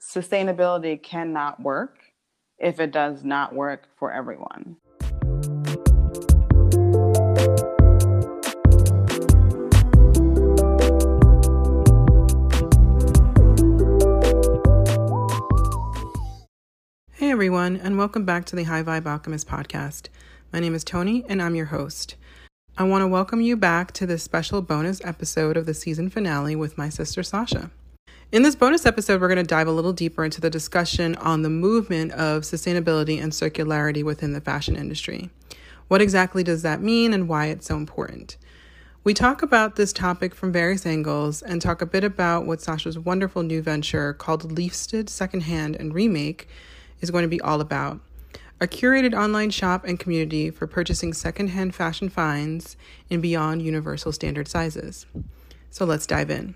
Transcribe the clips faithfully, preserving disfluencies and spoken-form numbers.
sustainability cannot work if it does not work for everyone. Hey everyone, and welcome back to the High Vibe Alchemist podcast. My name is Tony, and I'm your host. I want to welcome you back to this special bonus episode of the season finale with my sister Sasha. In this bonus episode, we're going to dive a little deeper into the discussion on the movement of sustainability and circularity within the fashion industry. What exactly does that mean and why it's so important? We talk about this topic from various angles and talk a bit about what Sasha's wonderful new venture called Leafsted Secondhand and Remake is going to be all about. A curated online shop and community for purchasing secondhand fashion finds in beyond universal standard sizes. So let's dive in.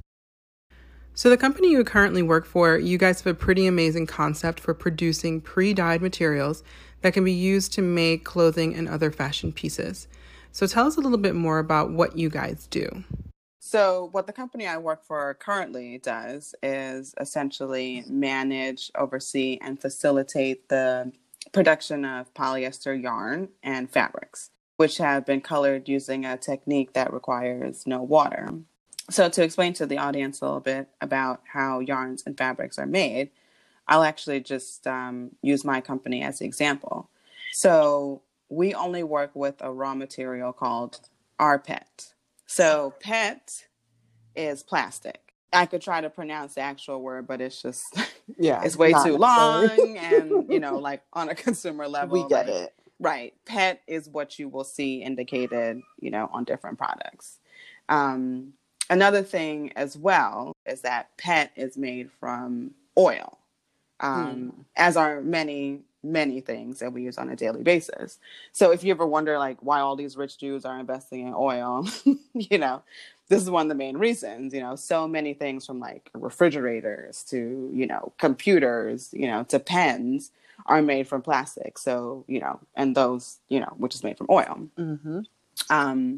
So the company you currently work for, you guys have a pretty amazing concept for producing pre-dyed materials that can be used to make clothing and other fashion pieces. So tell us a little bit more about what you guys do. So what the company I work for currently does is essentially manage, oversee, and facilitate the production of polyester yarn and fabrics, which have been colored using a technique that requires no water. So to explain to the audience a little bit about how yarns and fabrics are made, I'll actually just um, use my company as the example. So we only work with a raw material called R P E T. So P E T is plastic. I could try to pronounce the actual word, but it's just, yeah, it's way too long and, you know, like on a consumer level. We get like, it. Right. P E T is what you will see indicated, you know, on different products. Um, Another thing as well is that P E T is made from oil, um, hmm. as are many, many things that we use on a daily basis. So if you ever wonder, like, why all these rich Jews are investing in oil, you know, this is one of the main reasons. You know, so many things from like refrigerators to, you know, computers, you know, to pens are made from plastic. So, you know, and those, you know, which is made from oil. Mm-hmm. Um,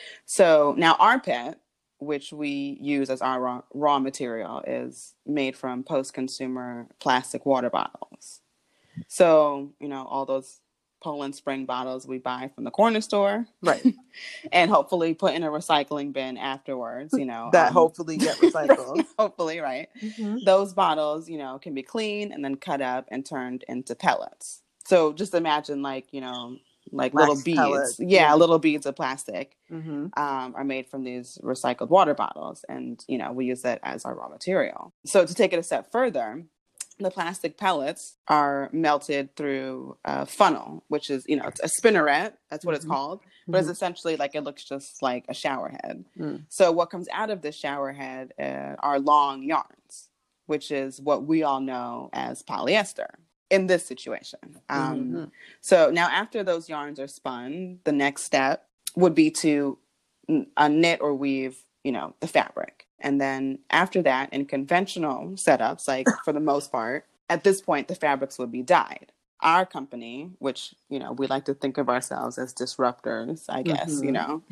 so now R P E T, which we use as our raw, raw material, is made from post-consumer plastic water bottles. So, you know, all those Poland Spring bottles we buy from the corner store. Right. And hopefully put in a recycling bin afterwards, you know. That um, hopefully get recycled. Hopefully, right. Mm-hmm. Those bottles, you know, can be cleaned and then cut up and turned into pellets. So just imagine like, you know, like Wax little beads. Pellets. Yeah, yeah, little beads of plastic mm-hmm. um, are made from these recycled water bottles. And, you know, we use that as our raw material. So to take it a step further, the plastic pellets are melted through a funnel, which is, you know, it's a spinneret. That's what mm-hmm. it's called. But mm-hmm. it's essentially like, it looks just like a shower head. Mm. So what comes out of this shower head uh, are long yarns, which is what we all know as polyester in this situation. Um, mm-hmm. So now after those yarns are spun, the next step would be to uh, knit or weave, you know, the fabric. And then after that, in conventional setups, like for the most part, at this point, the fabrics would be dyed. Our company, which, you know, we like to think of ourselves as disruptors, I guess, mm-hmm. you know,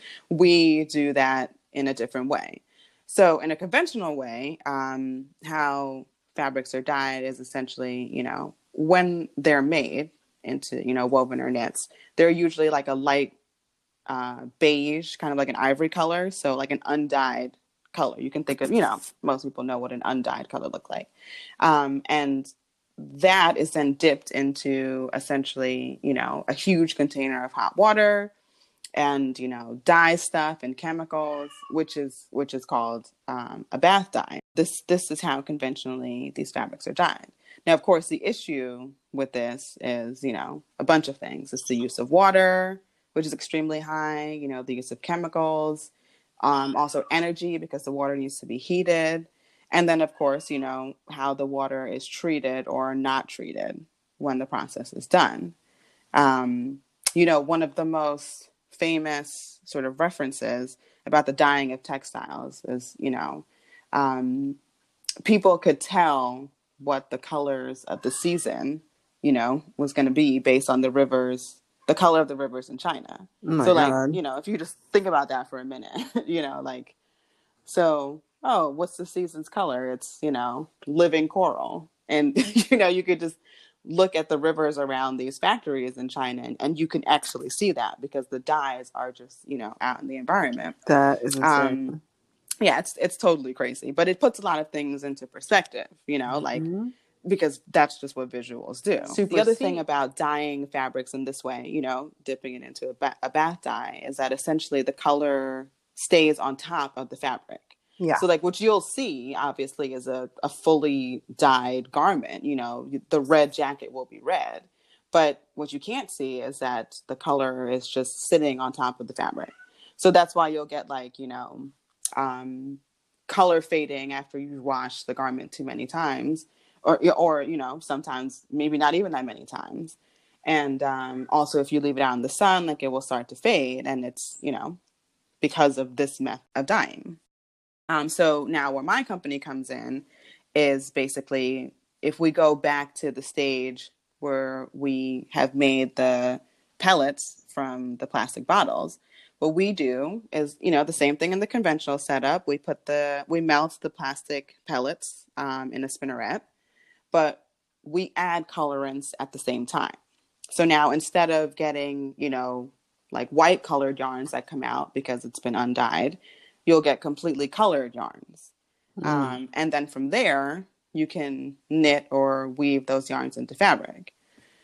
we do that in a different way. So in a conventional way, um, how fabrics are dyed is essentially, you know, when they're made into, you know, woven or knits, they're usually like a light uh, beige, kind of like an ivory color. So like an undyed color. You can think of, you know, most people know what an undyed color look like. Um, and that is then dipped into essentially, you know, a huge container of hot water and, you know, dye stuff and chemicals, which is which is called um, a bath dye. This this is how conventionally these fabrics are dyed. Now, of course, the issue with this is, you know, a bunch of things. It's the use of water, which is extremely high, you know, the use of chemicals, um, also energy because the water needs to be heated. And then, of course, you know, how the water is treated or not treated when the process is done. Um, you know, one of the most famous sort of references about the dyeing of textiles is, you know, um, people could tell what the colors of the season, you know, was going to be based on the rivers, the color of the rivers in China. Oh so like, God. You know, if you just think about that for a minute, you know, like, so oh, what's the season's color? It's, you know, living coral. And, you know, you could just look at the rivers around these factories in China and, and you can actually see that because the dyes are just, you know, out in the environment. That is insane. Um, yeah, it's it's totally crazy, but it puts a lot of things into perspective, you know, like, mm-hmm. because that's just what visuals do. Super the other thing about dyeing fabrics in this way, you know, dipping it into a, ba- a bath dye, is that essentially the color stays on top of the fabric. Yeah. So like what you'll see obviously is a, a fully dyed garment, you know, the red jacket will be red, but what you can't see is that the color is just sitting on top of the fabric. So that's why you'll get like, you know, um, color fading after you wash the garment too many times, or, or, you know, sometimes maybe not even that many times. And um, also if you leave it out in the sun, like it will start to fade, and it's, you know, because of this method of dyeing. Um, so now where my company comes in is basically if we go back to the stage where we have made the pellets from the plastic bottles, what we do is, you know, the same thing in the conventional setup. We put the, we melt the plastic pellets um, in a spinneret, but we add colorants at the same time. So now instead of getting, you know, like white colored yarns that come out because it's been undyed, you'll get completely colored yarns. Mm. Um, and then from there, you can knit or weave those yarns into fabric.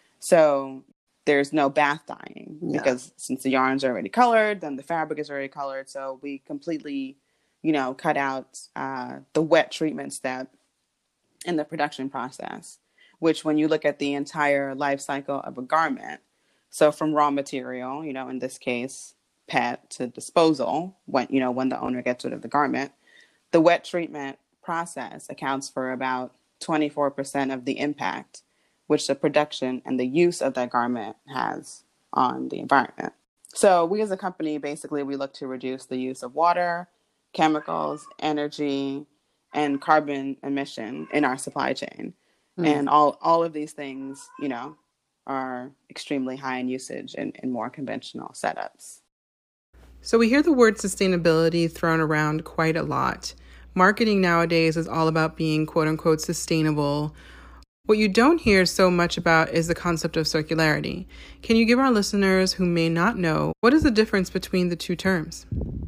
So there's no bath dyeing yeah. because since the yarns are already colored, then the fabric is already colored. So we completely, you know, cut out uh, the wet treatment step in the production process, which when you look at the entire life cycle of a garment, so from raw material, you know, in this case, P E T to disposal, when, you know, when the owner gets rid of the garment, the wet treatment process accounts for about twenty-four percent of the impact which the production and the use of that garment has on the environment. So we as a company, basically, we look to reduce the use of water, chemicals, energy, and carbon emission in our supply chain. Mm. And all, all of these things, you know, are extremely high in usage in, in more conventional setups. So we hear the word sustainability thrown around quite a lot. Marketing nowadays is all about being quote unquote sustainable. What you don't hear so much about is the concept of circularity. Can you give our listeners who may not know, what is the difference between the two terms?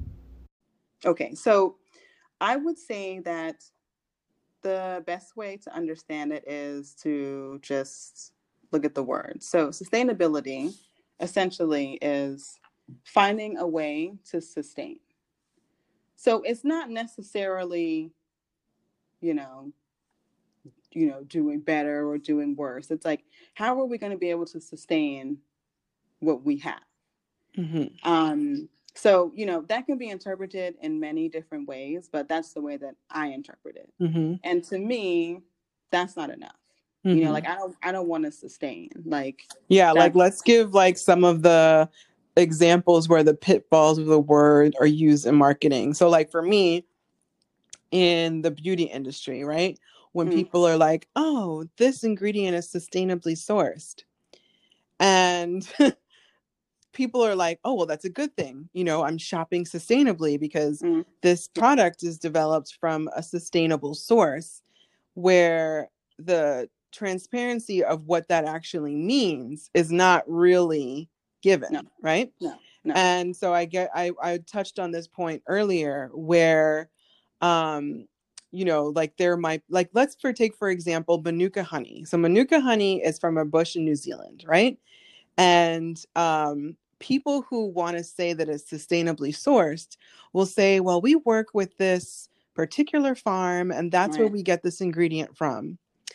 Okay, so I would say that the best way to understand it is to just look at the word. So sustainability essentially is finding a way to sustain. So it's not necessarily, you know, you know, doing better or doing worse. It's like, how are we going to be able to sustain what we have? Mm-hmm. Um, so, you know, that can be interpreted in many different ways, but that's the way that I interpret it. Mm-hmm. And to me, that's not enough. Mm-hmm. You know, like I don't, I don't want to sustain. Like, yeah, like let's give like some of the examples where the pitfalls of the word are used in marketing. So, like for me, in the beauty industry, right? When mm-hmm. people are like, "Oh, this ingredient is sustainably sourced," and people are like, "Oh, well, that's a good thing. You know, I'm shopping sustainably because mm-hmm. this product is developed from a sustainable source," where the transparency of what that actually means is not really given, no. right? No, no. And so I get, I, I touched on this point earlier where, um, you know, like there might, like, let's for take, for example, Manuka honey. So Manuka honey is from a bush in New Zealand, right? And um, people who want to say that it's sustainably sourced will say, well, we work with this particular farm and that's right. where we get this ingredient from.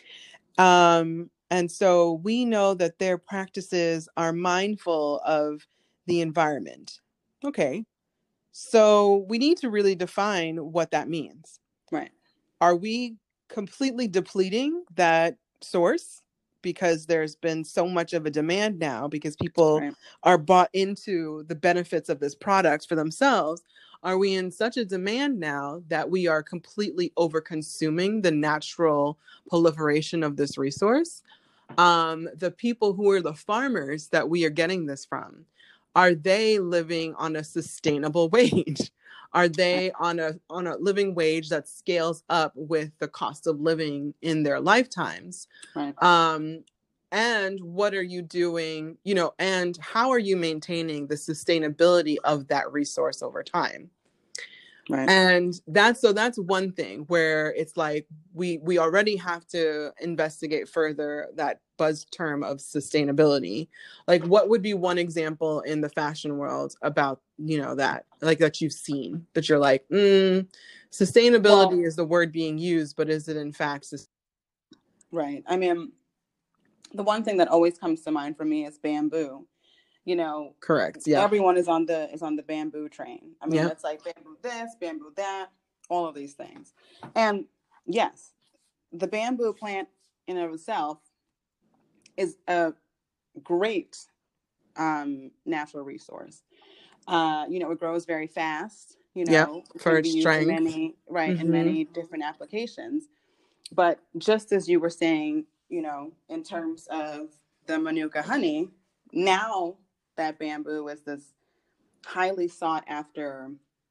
Um, and so we know that their practices are mindful of the environment. Okay. So we need to really define what that means. Right. Are we completely depleting that source because there's been so much of a demand now because people right. are bought into the benefits of this product for themselves? Are we in such a demand now that we are completely over consuming the natural proliferation of this resource? Um, the people who are the farmers that we are getting this from, are they living on a sustainable wage? Are they on a on a living wage that scales up with the cost of living in their lifetimes? Right. Um, and what are you doing, you know, and how are you maintaining the sustainability of that resource over time? Right. And that's, so that's one thing where it's like, we, we already have to investigate further that buzz term of sustainability. Like, what would be one example in the fashion world about, you know, that, like, that you've seen that you're like, mm, sustainability well, is the word being used, but is it in fact sustainable? Right. I mean, the one thing that always comes to mind for me is bamboo. You know, correct. Yeah. Everyone is on the is on the bamboo train. I mean, yep. It's like bamboo this, bamboo that, all of these things. And yes, the bamboo plant in and of itself is a great um, natural resource. Uh, you know, it grows very fast. You know, yep. For its strength. In many right mm-hmm. in many different applications. But just as you were saying, you know, in terms of the Manuka honey, now that bamboo is this highly sought after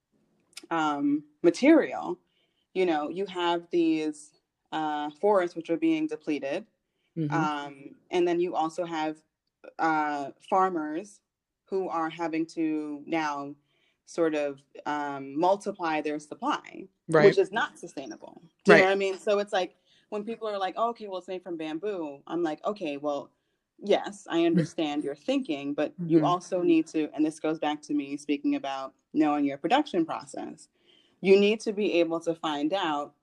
um, material, you know, you have these uh, forests which are being depleted. Mm-hmm. Um, and then you also have uh, farmers who are having to now sort of um, multiply their supply, right. which is not sustainable. Do you right. know what I mean? So it's like when people are like, oh, okay, well, it's made from bamboo. I'm like, okay, well, yes, I understand your thinking, but mm-hmm. you also need to, and this goes back to me speaking about knowing your production process. You need to be able to find out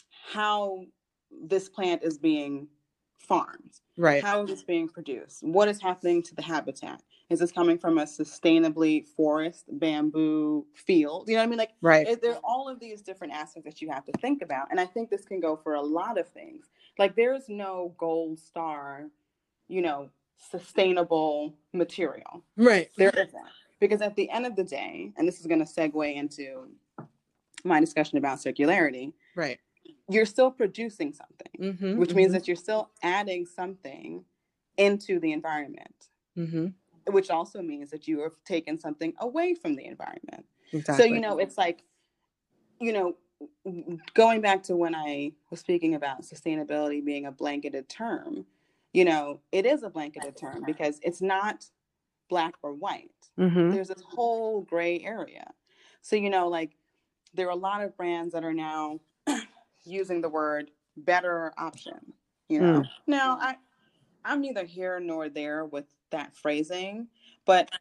how this plant is being farmed. Right. How is this being produced? What is happening to the habitat? Is this coming from a sustainably forest bamboo field? You know what I mean? Like, right. It, there are all of these different aspects that you have to think about. And I think this can go for a lot of things. Like, there's no gold star, you know, sustainable material. Right. There isn't. Because at the end of the day, and this is going to segue into my discussion about circularity. Right. You're still producing something, mm-hmm, which mm-hmm. means that you're still adding something into the environment, mm-hmm. which also means that you have taken something away from the environment. Exactly. So, you know, it's like, you know, going back to when I was speaking about sustainability being a blanketed term, you know, it is a blanketed term because it's not black or white. Mm-hmm. There's this whole gray area. So, you know, like there are a lot of brands that are now using the word better option, you know. Mm. Now, I, I'm neither here nor there with that phrasing, but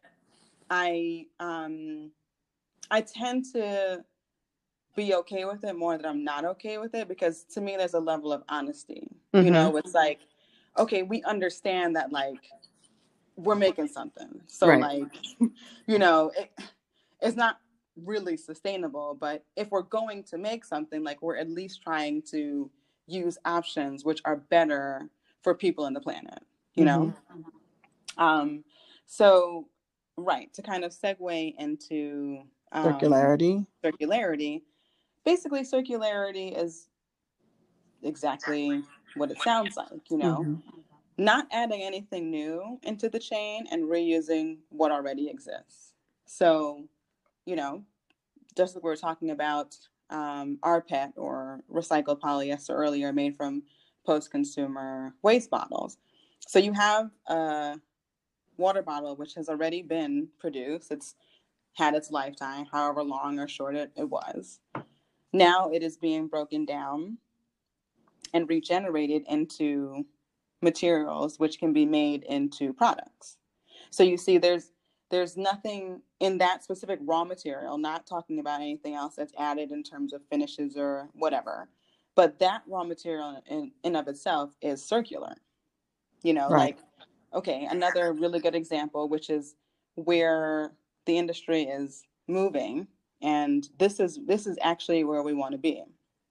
I um, I tend to be okay with it more than I'm not okay with it, because to me, there's a level of honesty. Mm-hmm. You know, it's like, okay, we understand that, like, we're making something. So, right. like, you know, it, it's not really sustainable, but if we're going to make something, like, we're at least trying to use options which are better for people and the planet, you know? Mm-hmm. Um, so, right, to kind of segue into um, circularity. Circularity. Basically, circularity is exactly what it sounds like, you know? Mm-hmm. Not adding anything new into the chain and reusing what already exists. So, you know, just like we were talking about um, R P E T or recycled polyester earlier, made from post-consumer waste bottles. So you have a water bottle which has already been produced. It's had its lifetime, however long or short it, it was. Now it is being broken down and regenerated into materials which can be made into products. So you see, there's there's nothing in that specific raw material, not talking about anything else that's added in terms of finishes or whatever, but that raw material in in of itself is circular. You know, right. Like, okay, another really good example, which is where the industry is moving, and this is this is actually where we want to be.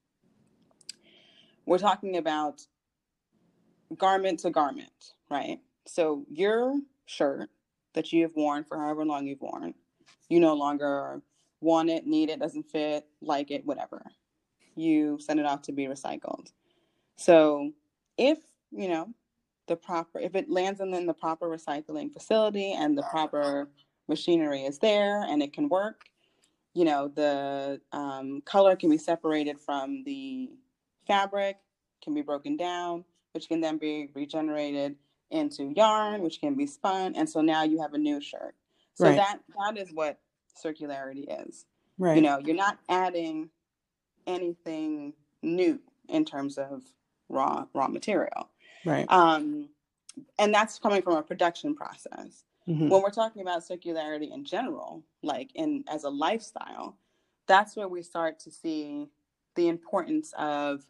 We're talking about garment to garment, right? So your shirt that you have worn for however long you've worn, you no longer want it, need it, doesn't fit, like it, whatever. You send it off to be recycled. So if, you know, the proper, if it lands in, in the proper recycling facility and the proper machinery is there and it can work, you know, the um, color can be separated from the fabric, can be broken down, which can then be regenerated into yarn, which can be spun. And so now you have a new shirt. So right. that that is what circularity is. Right. You know, you're not adding anything new in terms of raw raw material. Right. Um, and that's coming from a production process. Mm-hmm. When we're talking about circularity in general, like in as a lifestyle, that's where we start to see the importance of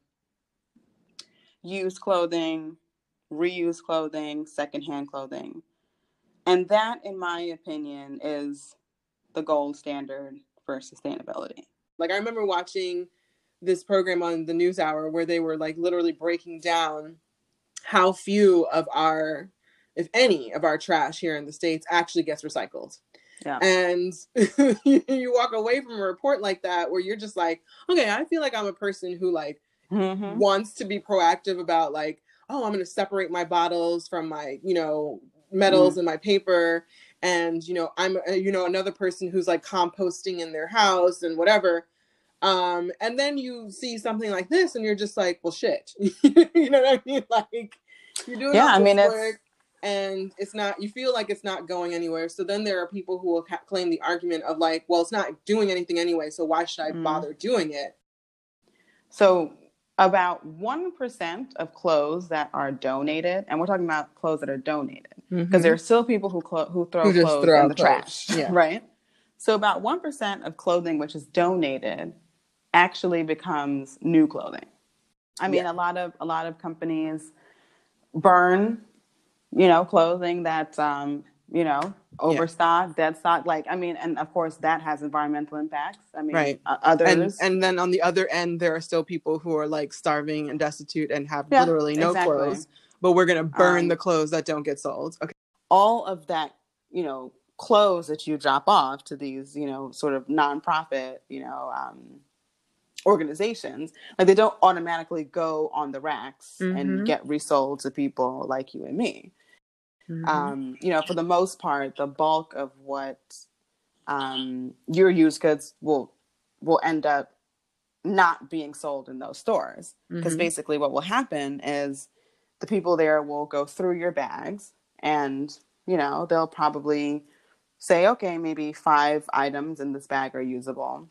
used clothing, reused clothing, secondhand clothing. And that, in my opinion, is the gold standard for sustainability. Like, I remember watching this program on the NewsHour where they were like literally breaking down how few of our, if any, of our trash here in the States actually gets recycled. Yeah. And you walk away from a report like that where you're just like, okay, I feel like I'm a person who like mm-hmm. wants to be proactive about like, oh, I'm going to separate my bottles from my, you know, metals mm-hmm. and my paper. And, you know, I'm, you know, another person who's like composting in their house and whatever. Um, and then you see something like this and you're just like, well, shit, you know what I mean? Like you're doing yeah, all this I mean, work it's... and it's not, you feel like it's not going anywhere. So then there are people who will ca- claim the argument of like, well, it's not doing anything anyway. So why should I mm. bother doing it? So about one percent of clothes that are donated, and we're talking about clothes that are donated because mm-hmm. there are still people who, clo- who throw who clothes throw in the clothes. trash, yeah. right? So about one percent of clothing which is donated actually becomes new clothing. I mean, yeah. a lot of a lot of companies burn, you know, clothing that's, um, you know, overstock, yeah. dead stock. Like, I mean, and of course that has environmental impacts. I mean, right. uh, others. And, and then on the other end, there are still people who are like starving and destitute and have yeah, literally no exactly. clothes, but we're going to burn um, the clothes that don't get sold. Okay. All of that, you know, clothes that you drop off to these, you know, sort of nonprofit, you know, um, organizations, like they don't automatically go on the racks mm-hmm. and get resold to people like you and me. Mm-hmm. Um, you know, for the most part, the bulk of what um, your used goods will will end up not being sold in those stores. Because mm-hmm. basically what will happen is the people there will go through your bags and, you know, they'll probably say, okay, maybe five items in this bag are usable.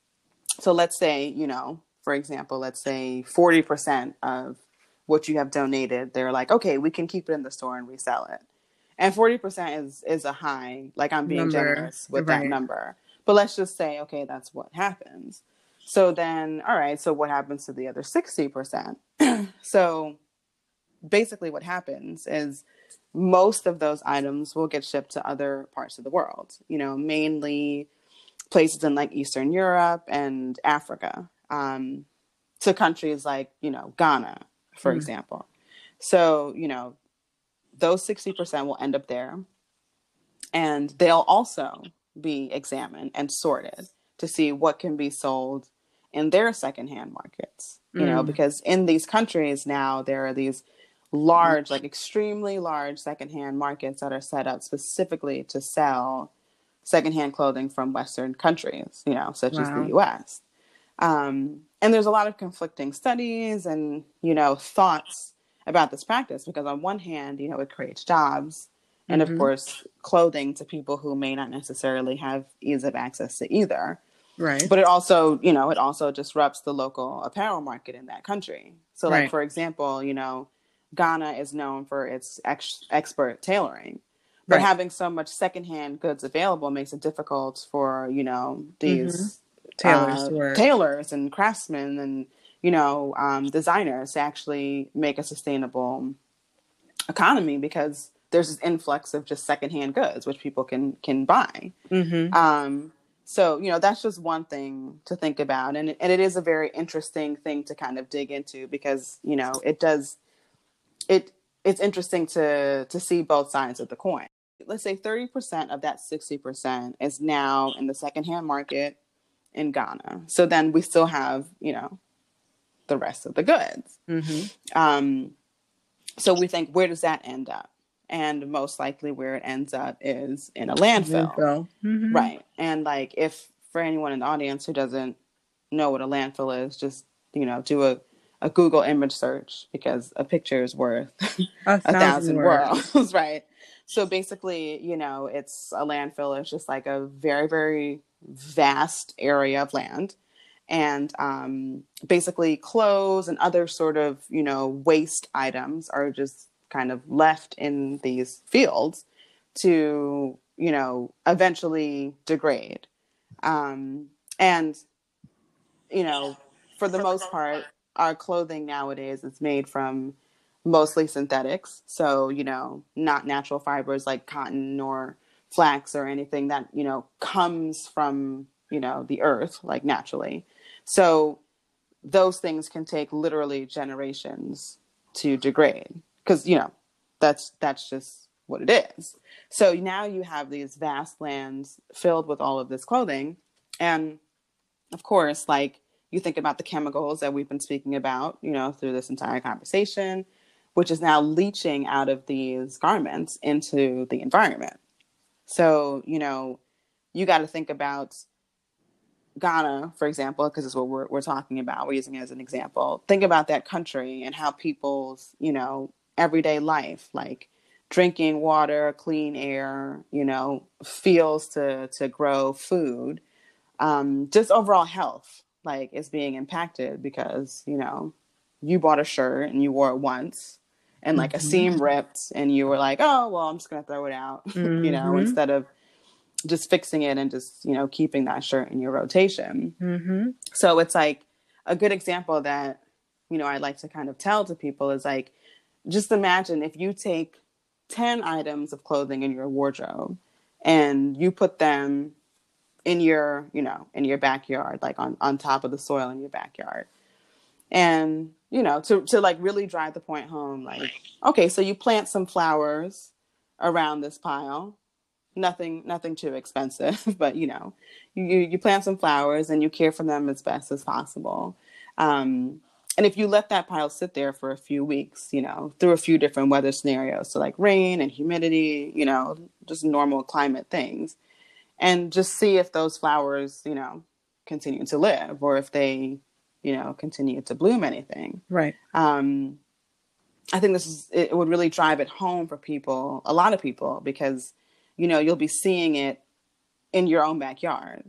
So let's say, you know, for example, let's say forty percent of what you have donated, they're like, okay, we can keep it in the store and resell it. And forty percent is, is a high, like I'm being number. generous with right. that number. But let's just say, okay, that's what happens. So then, all right, so what happens to the other sixty percent? So basically what happens is most of those items will get shipped to other parts of the world, you know, mainly places in like Eastern Europe and Africa, um, to countries like, you know, Ghana, for mm. example. So, you know, those sixty percent will end up there and they'll also be examined and sorted to see what can be sold in their secondhand markets, you mm. know, because in these countries now there are these large, like extremely large secondhand markets that are set up specifically to sell secondhand clothing from Western countries, you know, such wow. as the U S. Um, and there's a lot of conflicting studies and, you know, thoughts about this practice because on one hand, you know, it creates jobs and mm-hmm. of course, clothing to people who may not necessarily have ease of access to either. Right. But it also, you know, it also disrupts the local apparel market in that country. So like, right. for example, you know, Ghana is known for its ex- expert tailoring. But right. having so much secondhand goods available makes it difficult for, you know, these mm-hmm. tailors, uh, tailors and craftsmen and, you know, um, designers to actually make a sustainable economy because there's this influx of just secondhand goods, which people can can buy. Mm-hmm. Um, so, you know, that's just one thing to think about. And, and it is a very interesting thing to kind of dig into because, you know, it does, it it's interesting to to see both sides of the coin. Let's say thirty percent of that sixty percent is now in the secondhand market in Ghana. So then we still have, you know, the rest of the goods. Mm-hmm. Um, so we think, where does that end up? And most likely where it ends up is in a landfill. landfill. Mm-hmm. Right. And like if, for anyone in the audience who doesn't know what a landfill is, just, you know, do a, a Google image search, because a picture is worth a, a thousand, thousand words. words, right? So basically, you know, it's a landfill is just like a very, very vast area of land. And um, basically clothes and other sort of, you know, waste items are just kind of left in these fields to, you know, eventually degrade. Um, and, you know, for the most part, our clothing nowadays is made from mostly synthetics. So, you know, not natural fibers like cotton or flax or anything that, you know, comes from, you know, the earth, like naturally. So those things can take literally generations to degrade, because, you know, that's, that's just what it is. So now you have these vast lands filled with all of this clothing. And of course, like, you think about the chemicals that we've been speaking about, you know, through this entire conversation, which is now leaching out of these garments into the environment. So, you know, you got to think about Ghana, for example, because it's what we're, we're talking about. We're using it as an example. Think about that country and how people's, you know, everyday life, like drinking water, clean air, you know, fields to, to grow food, um, just overall health, like, is being impacted because, you know, you bought a shirt and you wore it once and like mm-hmm. a seam ripped and you were like, oh, well, I'm just going to throw it out, mm-hmm. you know, instead of just fixing it and just, you know, keeping that shirt in your rotation. Mm-hmm. So it's like a good example that, you know, I like to kind of tell to people is like, just imagine if you take ten items of clothing in your wardrobe and you put them in your, you know, in your backyard, like on, on top of the soil in your backyard. And, you know, to, to like really drive the point home, like, okay, so you plant some flowers around this pile, nothing, nothing too expensive, but, you know, you, you plant some flowers and you care for them as best as possible. Um, and if you let that pile sit there for a few weeks, you know, through a few different weather scenarios, so like rain and humidity, you know, just normal climate things, and just see if those flowers, you know, continue to live or if they, you know, continue to bloom anything. Right. Um, I think this is, it would really drive it home for people, a lot of people, because, you know, you'll be seeing it in your own backyard.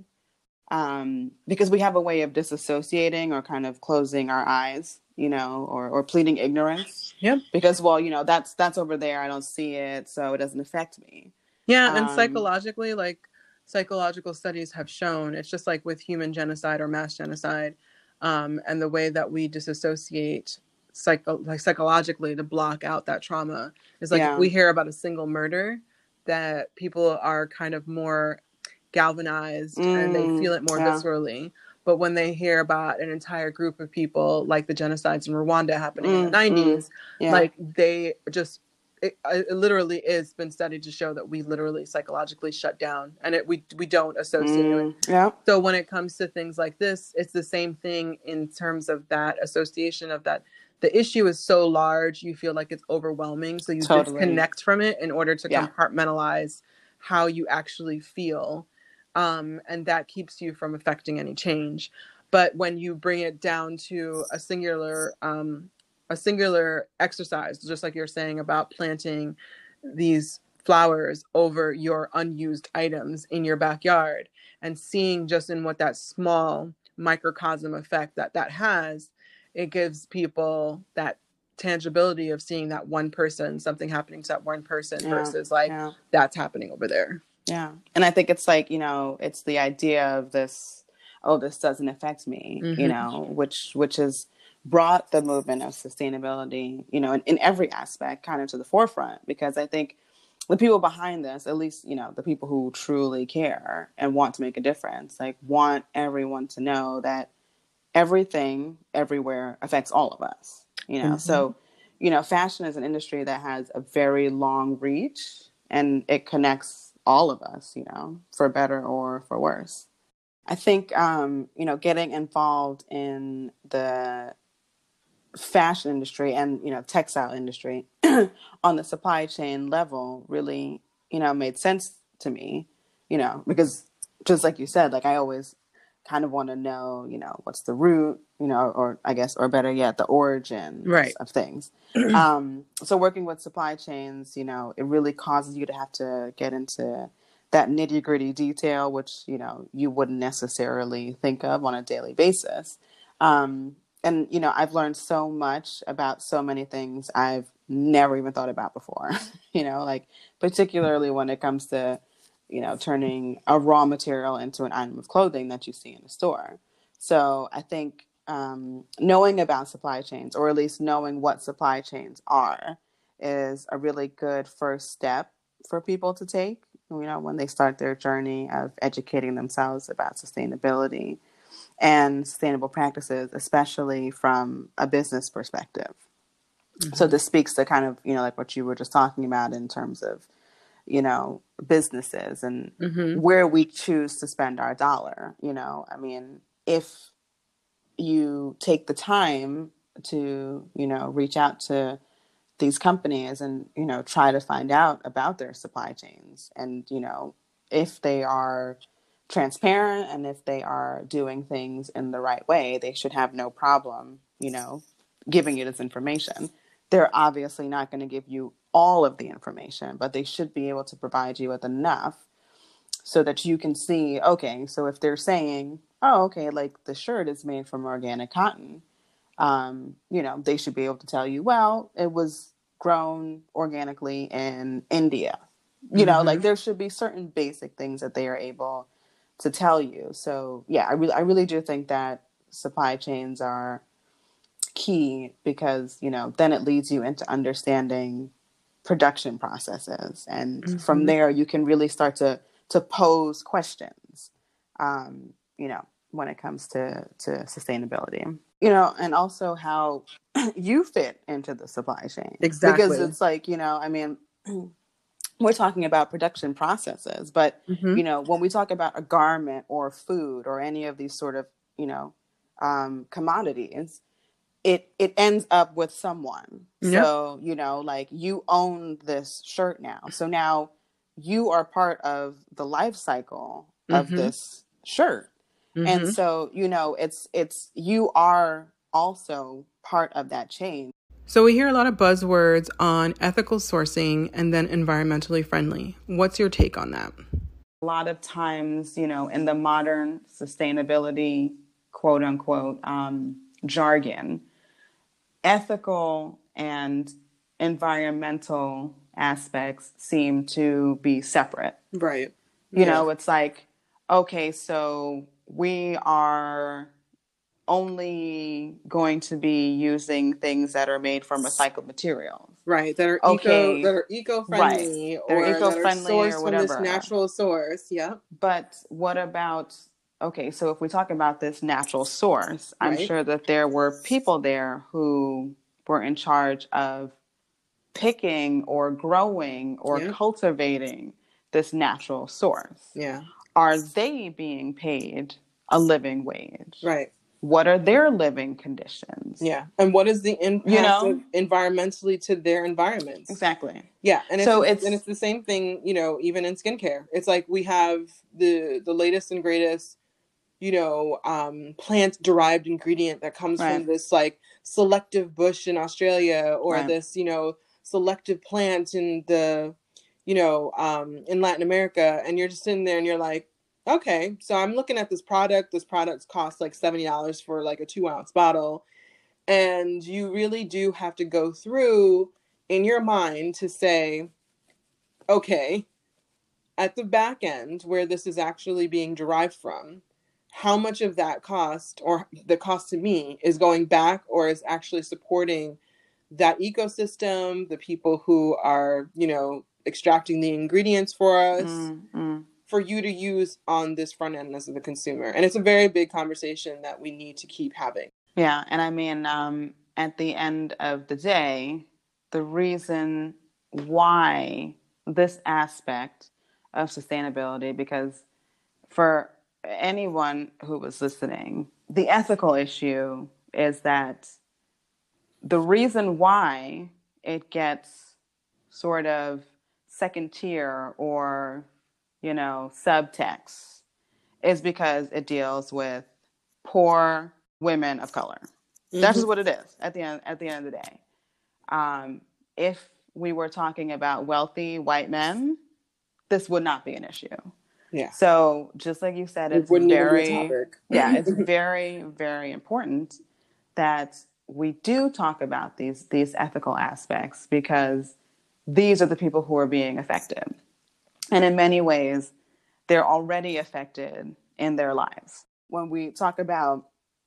Um, because we have a way of disassociating or kind of closing our eyes, you know, or, or pleading ignorance. Yep. Because, well, you know, that's, that's over there. I don't see it, so it doesn't affect me. Yeah. Um, and psychologically, like psychological studies have shown, it's just like with human genocide or mass genocide, um, and the way that we disassociate psycho like psychologically to block out that trauma is like, yeah. if we hear about a single murder, that people are kind of more galvanized mm, and they feel it more yeah. viscerally. But when they hear about an entire group of people, like the genocides in Rwanda happening mm, in the nineties, mm, yeah. like they just, it, it literally is been studied to show that we literally psychologically shut down and it, we we don't associate mm, it. Yeah. So when it comes to things like this, it's the same thing in terms of that association of that. The issue is so large, you feel like it's overwhelming. So you totally. disconnect from it in order to yeah. compartmentalize how you actually feel. Um, and that keeps you from affecting any change. But when you bring it down to a singular, um, a singular exercise, just like you're saying about planting these flowers over your unused items in your backyard and seeing just in what that small microcosm effect that that has, it gives people that tangibility of seeing that one person, something happening to that one person yeah, versus like yeah. that's happening over there. Yeah. And I think it's like, you know, it's the idea of this, oh, this doesn't affect me, mm-hmm. you know, which, which has brought the movement of sustainability, you know, in, in every aspect kind of to the forefront, because I think the people behind this, at least, you know, the people who truly care and want to make a difference, like want everyone to know that everything everywhere affects all of us, you know? Mm-hmm. So, you know, fashion is an industry that has a very long reach and it connects all of us, you know, for better or for worse. I think, um, you know, getting involved in the fashion industry and, you know, textile industry on the supply chain level really, you know, made sense to me, you know, because just like you said, like I always kind of want to know, you know, what's the root, you know, or I guess, or better yet, the origin right. of things. um, so working with supply chains, you know, it really causes you to have to get into that nitty gritty detail, which, you know, you wouldn't necessarily think of on a daily basis. Um, and, you know, I've learned so much about so many things I've never even thought about before, you know, like particularly when it comes to, you know, turning a raw material into an item of clothing that you see in a store. So I think um, knowing about supply chains, or at least knowing what supply chains are, is a really good first step for people to take, you know, when they start their journey of educating themselves about sustainability and sustainable practices, especially from a business perspective. Mm-hmm. So this speaks to kind of, you know, like what you were just talking about in terms of, you know, businesses and mm-hmm. where we choose to spend our dollar. You know, I mean, if you take the time to, you know, reach out to these companies and, you know, try to find out about their supply chains and, you know, if they are transparent and if they are doing things in the right way, they should have no problem, you know, giving you this information. They're obviously not going to give you all of the information, but they should be able to provide you with enough so that you can see, okay, so if they're saying, oh, okay, like the shirt is made from organic cotton, um, you know, they should be able to tell you, well, it was grown organically in India. You know, mm-hmm. like there should be certain basic things that they are able to tell you. So, yeah, I really, I really do think that supply chains are key because, you know, then it leads you into understanding production processes. And mm-hmm. from there, you can really start to, to pose questions, um, you know, when it comes to, to sustainability, you know, and also how you fit into the supply chain. Exactly. Because it's like, you know, I mean, we're talking about production processes, but, mm-hmm. you know, when we talk about a garment or food or any of these sort of, you know, um, commodities, it, it ends up with someone. Yep. So, you know, like you own this shirt now. So now you are part of the life cycle of mm-hmm. this shirt. Mm-hmm. And so, you know, it's, it's, you are also part of that chain. So we hear a lot of buzzwords on ethical sourcing and then environmentally friendly. What's your take on that? A lot of times, you know, in the modern sustainability, quote unquote, um, jargon, ethical and environmental aspects seem to be separate. Right. You yeah. know, it's like, okay, so we are only going to be using things that are made from recycled materials. Right, that are okay. eco that are eco-friendly right. or eco-friendly that are sourced or from this natural source. Yeah. But what about, okay, so if we talk about this natural source, right. I'm sure that there were people there who were in charge of picking or growing or yeah. cultivating this natural source. Yeah. Are they being paid a living wage? Right. What are their living conditions? Yeah. And what is the impact you know? of environmentally to their environments? Exactly. Yeah. And so it's, it's and it's the same thing, you know, even in skincare. It's like we have the the latest and greatest, you know, um, plant derived ingredient that comes right. from this like selective bush in Australia or right. this, you know, selective plant in the, you know, um, in Latin America. And you're just sitting there and you're like, okay, so I'm looking at this product. This product costs like seventy dollars for like a two ounce bottle. And you really do have to go through in your mind to say, okay, at the back end where this is actually being derived from, how much of that cost or the cost to me is going back or is actually supporting that ecosystem, the people who are, you know, extracting the ingredients for us. Mm-hmm. for you to use on this front end as the consumer. And it's a very big conversation that we need to keep having. Yeah. And I mean, um, at the end of the day, the reason why this aspect of sustainability, because for anyone who was listening, the ethical issue is that the reason why it gets sort of second tier or, you know, subtext is because it deals with poor women of color. Mm-hmm. That's just what it is at the end, at the end of the day. Um, if we were talking about wealthy white men, this would not be an issue. Yeah. So just like you said, it's it very, yeah, it's very, very important that we do talk about these, these ethical aspects, because these are the people who are being affected. And in many ways, they're already affected in their lives. When we talk about,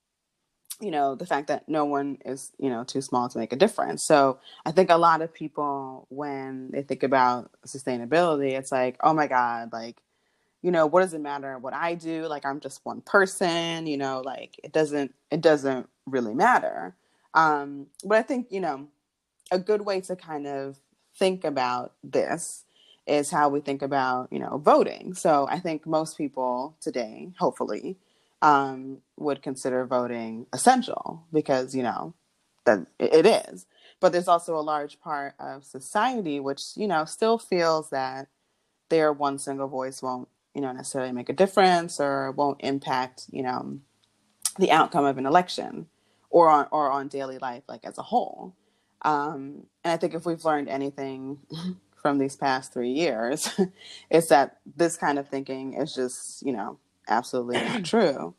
you know, the fact that no one is, you know, too small to make a difference. So I think a lot of people, when they think about sustainability, it's like, oh my God, like, you know, what does it matter what I do? Like, I'm just one person, you know, like it doesn't, it doesn't really matter. Um, but I think, you know, a good way to kind of think about this is how we think about, you know, voting. So I think most people today, hopefully, um, would consider voting essential because, you know, that it is. But there's also a large part of society which, you know, still feels that their one single voice won't, you know, necessarily make a difference or won't impact, you know, the outcome of an election or on, or on daily life, like as a whole. Um, and I think if we've learned anything from these past three years, it's that this kind of thinking is just, you know, absolutely not true.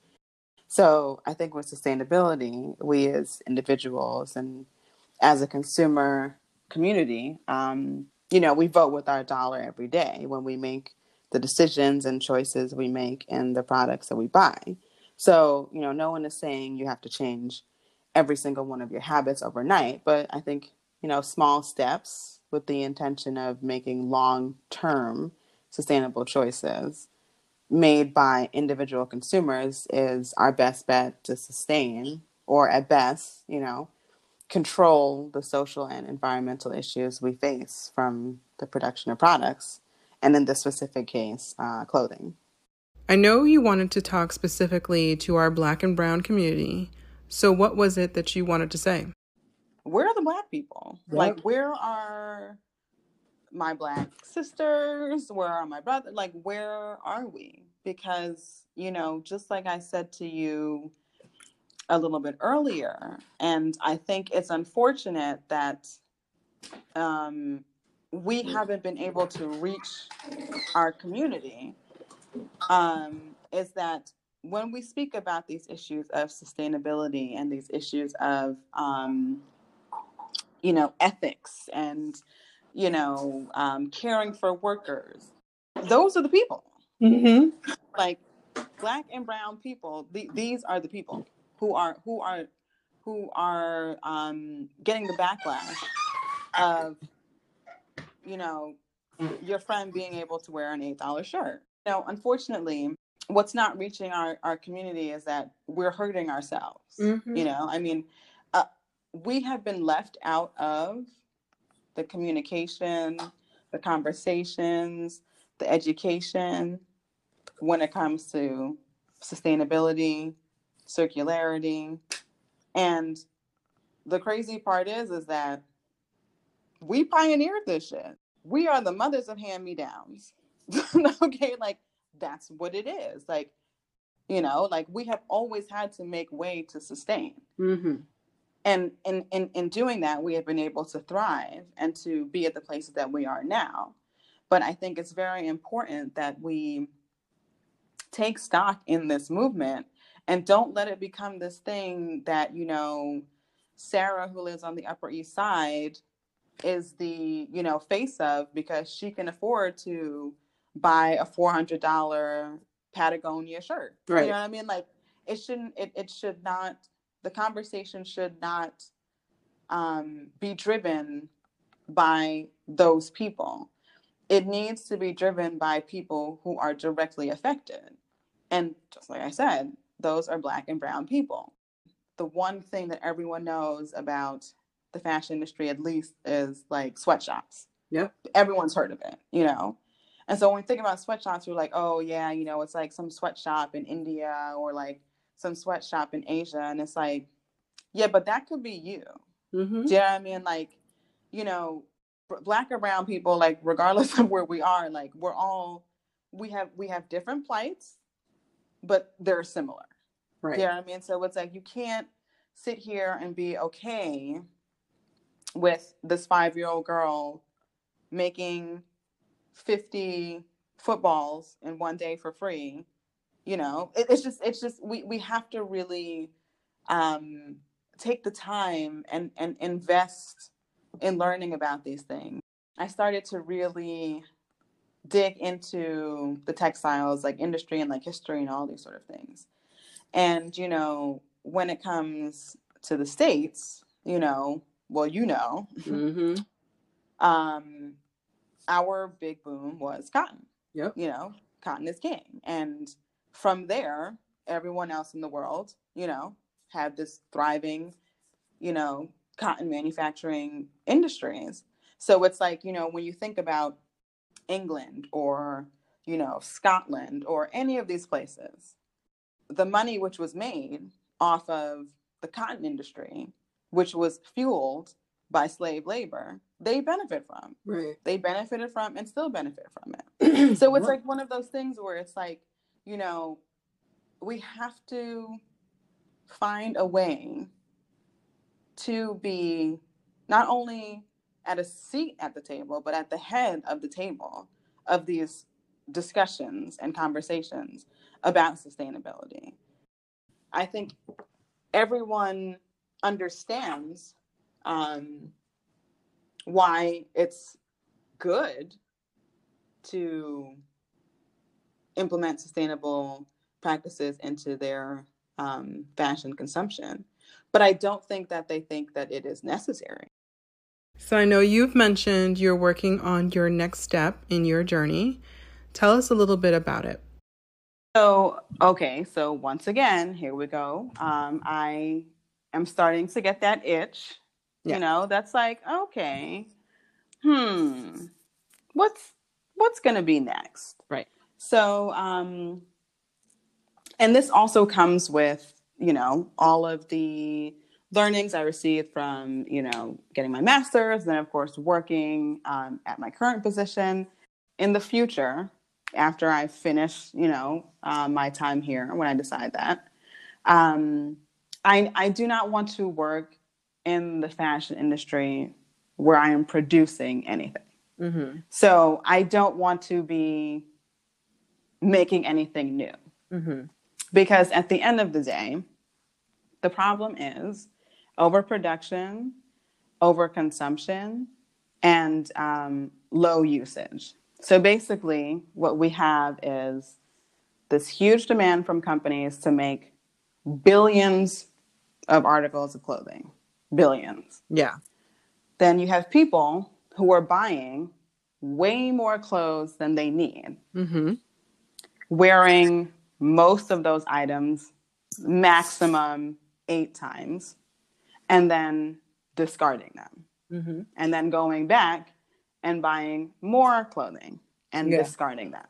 So I think with sustainability, we as individuals and as a consumer community, um, you know, we vote with our dollar every day when we make the decisions and choices we make in the products that we buy. So, you know, no one is saying you have to change every single one of your habits overnight, but I think, you know, small steps with the intention of making long-term sustainable choices made by individual consumers is our best bet to sustain, or at best, you know, control the social and environmental issues we face from the production of products, and in this specific case, uh, clothing. I know you wanted to talk specifically to our Black and Brown community. So what was it that you wanted to say? Where are the Black people? Yep. Like, where are my Black sisters? Where are my brothers? Like, where are we? Because, you know, just like I said to you a little bit earlier, and I think it's unfortunate that um, we haven't been able to reach our community, um, is that when we speak about these issues of sustainability and these issues of, um, you know, ethics and, you know, um, caring for workers, those are the people. Mm-hmm. Like, Black and brown people, the, these are the people who are who are who are um, getting the backlash of, you know, your friend being able to wear an eight dollar shirt. Now, unfortunately, what's not reaching our, our community is that we're hurting ourselves. Mm-hmm. You know, I mean, uh, we have been left out of the communication, the conversations, the education when it comes to sustainability, circularity. And the crazy part is, is that we pioneered this shit. We are the mothers of hand-me-downs. Okay, like, that's what it is. Like, you know, like, we have always had to make way to sustain. Mm-hmm. And in, in, in doing that, we have been able to thrive and to be at the places that we are now. But I think it's very important that we take stock in this movement and don't let it become this thing that, you know, Sarah, who lives on the Upper East Side, is the, you know, face of because she can afford to buy a four hundred dollars Patagonia shirt. Right. You know what I mean? Like, it shouldn't, it, it should not, the conversation should not um, be driven by those people. It needs to be driven by people who are directly affected. And just like I said, those are Black and brown people. The one thing that everyone knows about the fashion industry, at least, is like sweatshops. Yep. Everyone's heard of it, you know? And so when we think about sweatshops, we're like, oh yeah, you know, it's like some sweatshop in India or like some sweatshop in Asia. And it's like, yeah, but that could be you. Mm-hmm. Do you know what I mean? Like, you know, Black or brown people, like, regardless of where we are, like, we're all, we have, we have different plights. but they're similar. Right. You know what I mean? So it's like, you can't sit here and be okay with this five-year-old girl making fifty footballs in one day for free. You know, it, it's just, it's just, we, we have to really um, take the time and, and invest in learning about these things. I started to really dig into the textiles, like industry and like history and all these sort of things. And, you know, when it comes to the States, you know, well, you know, mm-hmm. um, our big boom was cotton. Yep. You know, cotton is king. And from there, everyone else in the world, you know, had this thriving, you know, cotton manufacturing industries. So it's like, you know, when you think about England or, you know, Scotland or any of these places, the money which was made off of the cotton industry, which was fueled by slave labor, they benefit from. Right. They benefited from and still benefit from it. So it's like one of those things where it's like, you know, we have to find a way to be not only at a seat at the table, but at the head of the table of these discussions and conversations about sustainability. I think everyone understands um, why it's good to implement sustainable practices into their um, fashion consumption. But I don't think that they think that it is necessary. So I know you've mentioned you're working on your next step in your journey. Tell us a little bit about it. So, okay, so once again, here we go. Um, I am starting to get that itch, yeah. You know, that's like, okay, hmm, what's, what's going to be next? Right. So, um, and this also comes with, you know, all of the learnings I received from, you know, getting my master's, then of course, working um, at my current position. In the future, after I finish, you know, uh, my time here, when I decide that, um, I, I do not want to work in the fashion industry where I am producing anything. Mm-hmm. So I don't want to be making anything new. Mm-hmm. Because at the end of the day, the problem is overproduction, overconsumption, and um, low usage. So basically, what we have is this huge demand from companies to make billions of articles of clothing. Billions. Yeah. Then you have people who are buying way more clothes than they need. Mm-hmm. Wearing most of those items maximum eight times, and then discarding them. Mm-hmm. And then going back and buying more clothing and yeah. discarding them.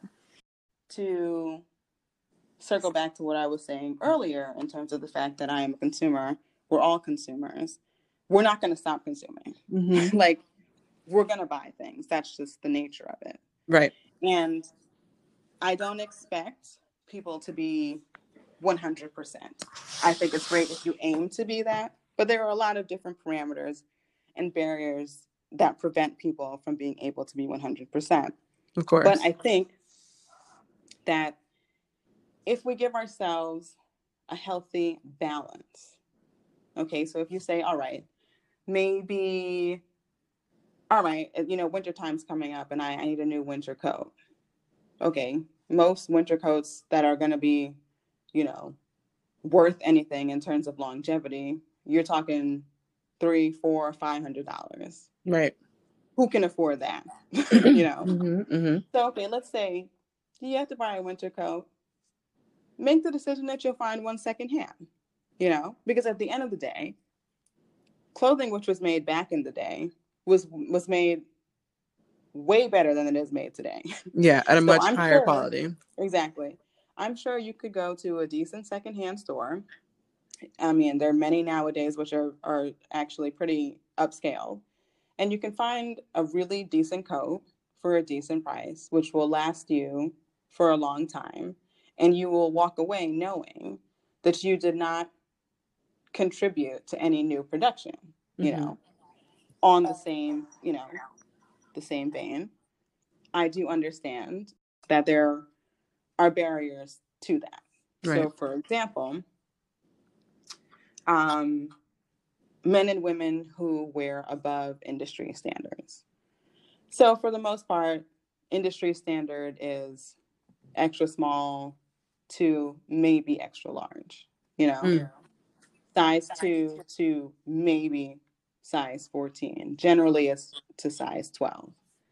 To circle back to what I was saying earlier in terms of the fact that I am a consumer, we're all consumers, we're not going to stop consuming. Mm-hmm. Like, we're going to buy things. That's just the nature of it. Right. And I don't expect people to be one hundred percent. I think it's great if you aim to be that, but there are a lot of different parameters and barriers that prevent people from being able to be one hundred percent. Of course. But I think that if we give ourselves a healthy balance, okay, so if you say, all right, maybe, all right, you know, winter time's coming up and I, I need a new winter coat. Okay, most winter coats that are going to be, you know, worth anything in terms of longevity, you're talking three, four, five hundred dollars. Right. Who can afford that? You know. Mm-hmm, mm-hmm. So okay, let's say you have to buy a winter coat. Make the decision that you'll find one secondhand. You know, because at the end of the day, clothing which was made back in the day was was made way better than it is made today. Yeah, at a so much I'm higher sure, quality. Exactly. I'm sure you could go to a decent secondhand store. I mean, there are many nowadays which are, are actually pretty upscale. And you can find a really decent coat for a decent price, which will last you for a long time. and you will walk away knowing that you did not contribute to any new production, you mm-hmm. know, on the same, you know, the same vein. I do understand that there are barriers to that. Right. So, for example, um, men and women who wear above industry standards. So, for the most part, industry standard is extra small to maybe extra large, you know, mm. size two to maybe size fourteen. Generally, it's to size twelve.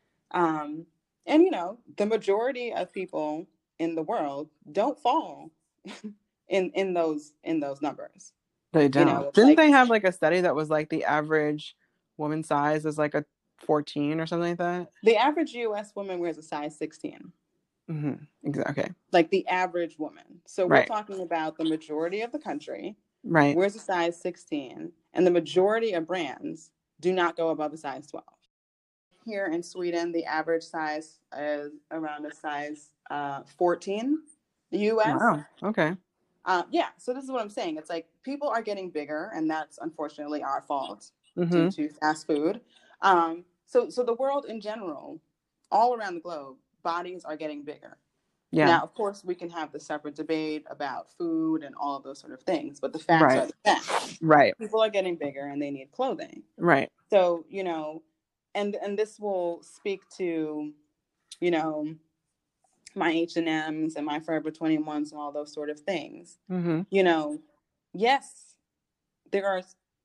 Um, and, you know, the majority of people in the world don't fall in, in those in those numbers. They don't. You know, Didn't like, they have like a study that was like the average woman size is like a fourteen or something like that? The average U S woman wears a size sixteen. Mm-hmm. Exactly. Okay. Like the average woman. So we're right. talking about the majority of the country. Right. Wears a size sixteen. And the majority of brands do not go above a size twelve. Here in Sweden, the average size is around a size uh, fourteen U S. Wow. Okay. Uh, yeah. So this is what I'm saying. It's like people are getting bigger, and that's unfortunately our fault mm-hmm. due to fast food. Um, so, so the world in general, all around the globe, bodies are getting bigger. Yeah. Now, of course, we can have the separate debate about food and all of those sort of things, but the facts right. are the facts. Right. People are getting bigger and they need clothing. Right. So, you know, and and this will speak to, you know, my H and M's and my Forever twenty-ones and all those sort of things. Mm-hmm. You know, yes, there are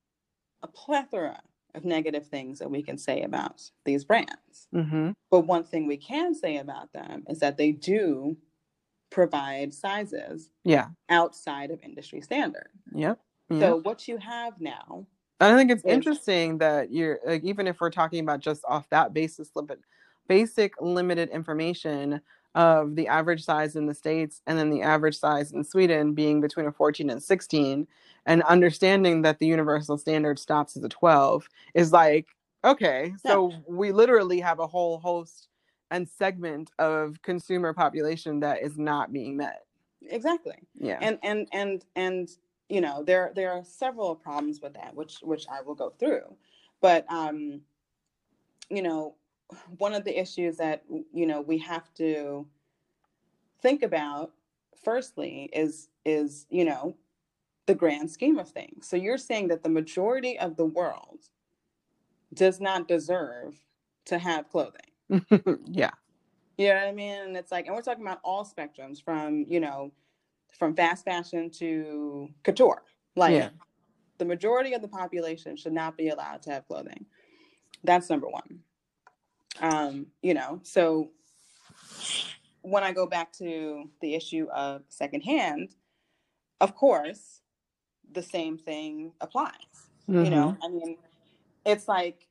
a plethora of negative things that we can say about these brands. Mm-hmm. But one thing we can say about them is that they do provide sizes yeah. outside of industry standard. Yep. yep. So what you have now. I think it's is, interesting that you're like, even if we're talking about just off that basis, basic limited information of the average size in the States and then the average size in Sweden being between a fourteen and sixteen, and understanding that the universal standard stops at a twelve is like, okay, so yeah. we literally have a whole host and segment of consumer population that is not being met. Exactly. Yeah. And, and, and, and, you know, there, there are several problems with that, which, which I will go through, but, um, you know, one of the issues that, you know, we have to think about firstly is, is, you know, the grand scheme of things. So you're saying that the majority of the world does not deserve to have clothing. Yeah. You know what I mean? And it's like, and we're talking about all spectrums from, you know, from fast fashion to couture. Like yeah. the majority of the population should not be allowed to have clothing. That's number one. Um, you know, so when I go back to the issue of secondhand, of course, the same thing applies. Mm-hmm. You know, I mean, it's like,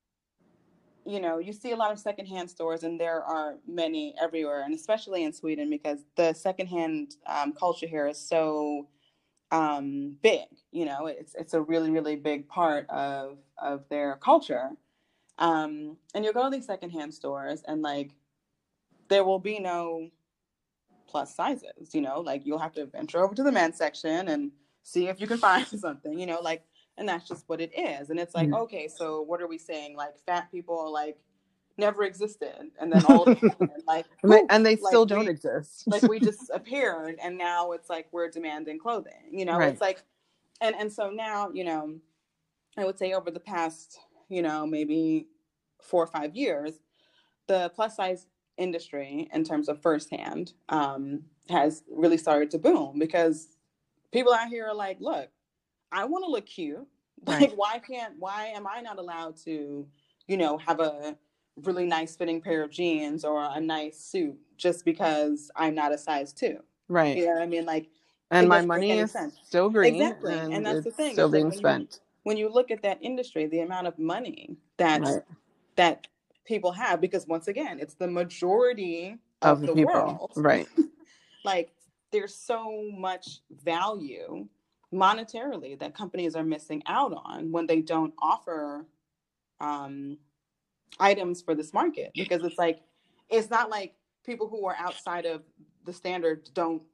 you know, you see a lot of secondhand stores, and there are many everywhere, and especially in Sweden, because the secondhand um, culture here is so um, big. You know, it's it's a really, really big part of of their culture. Um, and you'll go to these secondhand stores and like, there will be no plus sizes, you know, like you'll have to venture over to the men's section and see if you can find something, you know, like, and that's just what it is. And it's like, mm-hmm. okay, so what are we saying? Like fat people like never existed. And then all of them, like, and they, and they like still we, don't exist. Like we just appeared, and now it's like, we're demanding clothing, you know, right. It's like, and, and so now, you know, I would say over the past, you know, maybe four or five years, the plus size industry in terms of firsthand um, has really started to boom, because people out here are like, look, I want to look cute. Like, right. why can't, why am I not allowed to, you know, have a really nice fitting pair of jeans or a nice suit just because I'm not a size two? Right. You know what I mean? Like, and my money is sense. still green. Exactly. And, and that's the thing. Still it's being like when spent. You, when you look at that industry, the amount of money that, right. that people have, because once again, it's the majority of, of the, the world. Right. Like, there's so much value monetarily that companies are missing out on when they don't offer um, items for this market, because it's like, it's not like people who are outside of the standard don't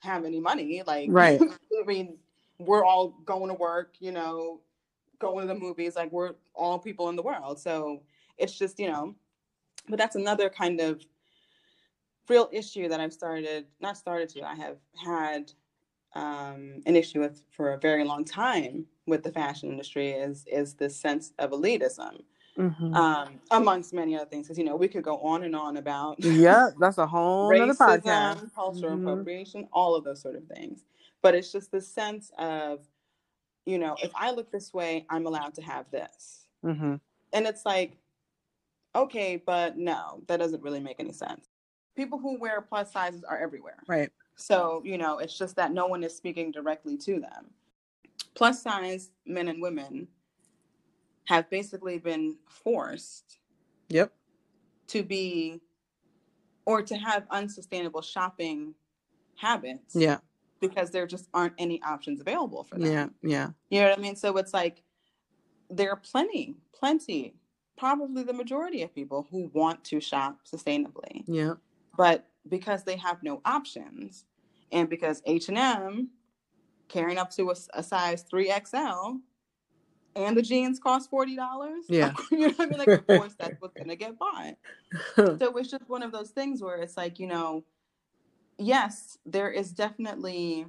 have any money. Like, right. I mean, we're all going to work, you know, going to the movies. Like, we're all people in the world. So it's just, you know, but that's another kind of real issue that I've started, not started to, I have had um, an issue with for a very long time with the fashion industry is, is this sense of elitism. Mm-hmm. Um, amongst many other things, because you know we could go on and on about yeah, that's a whole racism, podcast. cultural mm-hmm. appropriation, all of those sort of things. But it's just the sense of, you know, if I look this way, I'm allowed to have this, mm-hmm. and it's like, okay, but no, that doesn't really make any sense. People who wear plus sizes are everywhere, right? So you know, it's just that no one is speaking directly to them. Plus size men and women have basically been forced yep. to be or to have unsustainable shopping habits. Yeah. Because there just aren't any options available for them. Yeah. Yeah. You know what I mean? So it's like there are plenty, plenty, probably the majority of people who want to shop sustainably. Yeah. But because they have no options and because H and M carrying up to a, a size three X L and the jeans cost forty dollars. Yeah. You know what I mean? Like, of course, that's what's going to get bought. So it's just one of those things where it's like, you know, yes, there is definitely